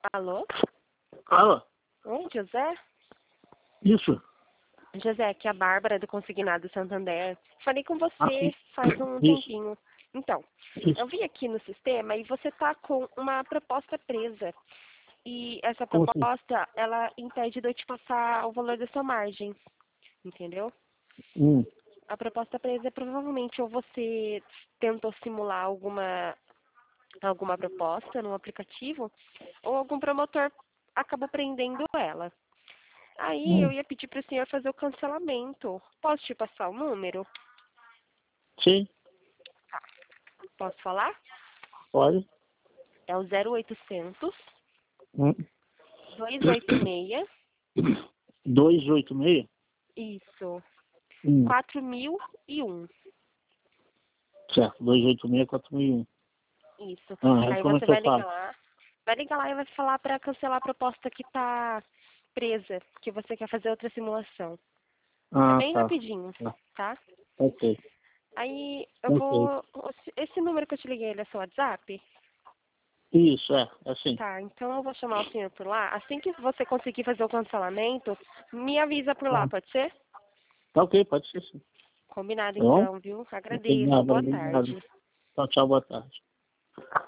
Alô? Fala. Oi, José? Isso. José, aqui é a Bárbara do Consignado Santander. Falei com você Sim. faz um Isso. tempinho. Então, Isso. eu vi aqui no sistema e você tá com uma proposta presa. E essa Como assim? proposta, ela impede de eu te passar o valor da sua margem. Entendeu? Hum. A proposta presa é provavelmente ou você tentou simular alguma proposta no aplicativo, ou algum promotor acabou prendendo ela. Aí eu ia pedir para o senhor fazer o cancelamento. Posso te passar o número? Sim. Posso falar? Pode. É o 0800 Hum. 286, 286? isso, Hum. 4001. Certo. 286 4001. Isso. Ah, Aí como é você que eu vai ligar faço? lá. Vai ligar lá e vai falar para cancelar a proposta que está presa, que você quer fazer outra simulação. É Ah, bem tá. rapidinho, Tá. tá? Ok. Aí eu Ok. vou. Esse número que eu te liguei, ele é seu WhatsApp? Isso, é assim. Tá, então eu vou chamar o senhor por lá. Assim que você conseguir fazer o cancelamento, me avisa por lá, Tá. pode ser? Tá ok, pode ser sim. Combinado Tá bom? então, viu? Agradeço. Obrigado, Boa obrigado. tarde. Tchau, tchau, boa tarde.